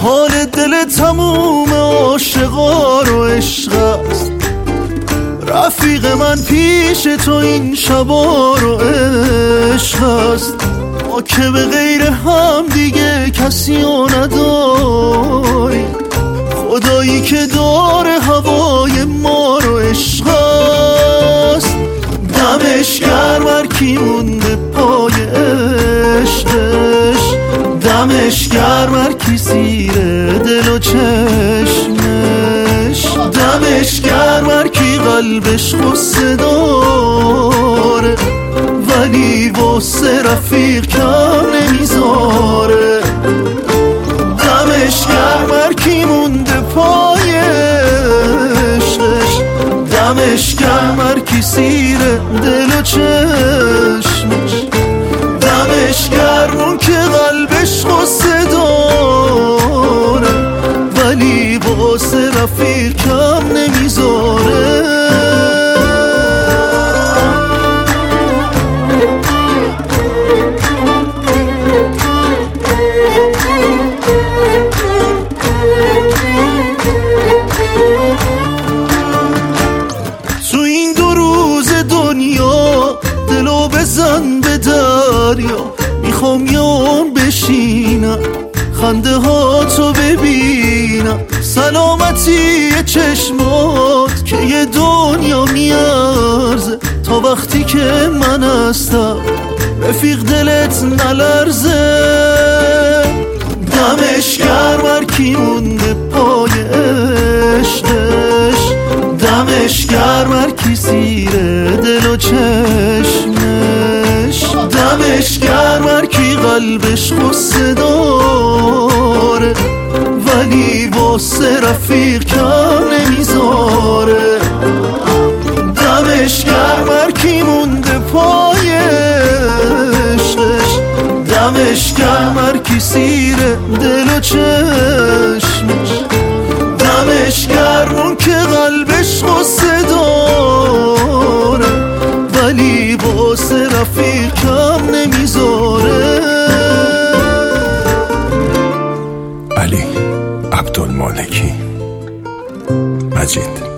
حال دل تموم عاشقا رو عشق است. رفیق من پیش تو این شبا رو عشق است. ما که به غیر هم دیگه کسی رو نداری، خدایی که داره هوای ما رو عشق است. دمش گرم هر کی مونده پای عشقش، دمش گرم هر کی زیر دل و چشمش، دمش گرم هر کی قلبش غصه داره ولی واسه رفیق کم نمیذاره. دمش گرم هر کی مونده پای عشقش، دمش گرم هر کی زیر دل و چشمش، دمش گرم اون که قلبش غصه داره ولی واسه رفیق کم نمیذاره. تو این 2 روز دنیا دلو بزن به دریا، میخوام یون بشینم خنده ها تو ببینم، سلامتی چشمات که یه دنیا میارزه. تا وقتی که من هستم رفیق دلت نلرزه. دمش گرم هر کی مونده پای عشقش، دمش گرم هر کی زیر دل و چشمش، دمش گرم هر کی قلبش غصه داره ولی واسه رفیق کم نمیذاره. دمش گرم هر کی مونده پای عشقش، دمش گرم هر کی زیر دل و چشمش، دمش گرم اون که قلبش غصه داره ولی واسه رفیق کم نمیذاره. علی عبدالمالکی، مجید.